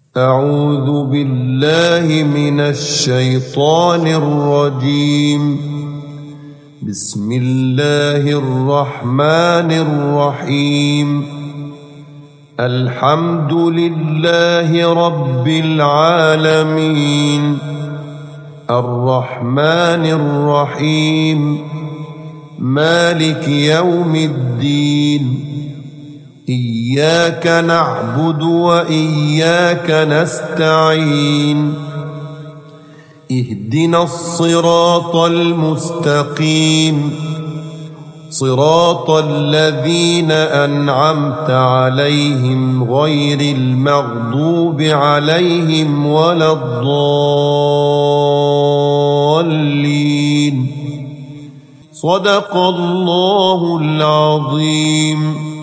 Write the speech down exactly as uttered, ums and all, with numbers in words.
أعوذ بالله من الشيطان الرجيم. بسم الله الرحمن الرحيم. الحمد لله رب العالمين، الرحمن الرحيم، مالك يوم الدين. إياك نعبد وإياك نستعين. اهدنا الصراط المستقيم، صراط الذين أنعمت عليهم غير المغضوب عليهم ولا الضالين. صدق الله العظيم.